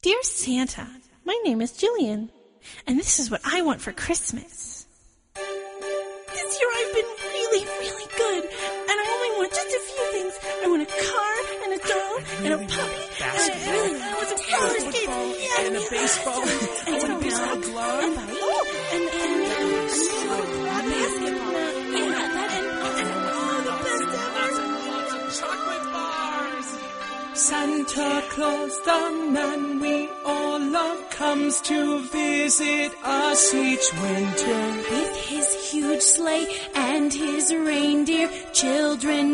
Dear Santa, my name is Jillian, and this is what I want for Christmas. This year I've been really, really good, and I only want just a few things. I want a car, and a doll, and a puppy, and I want some roller skates, and a baseball, and a baseball glove, and basketball, and all the best ever. Chocolate bars. Santa Claus, the man we all love, comes to visit us each winter. With his huge sleigh and his reindeer, children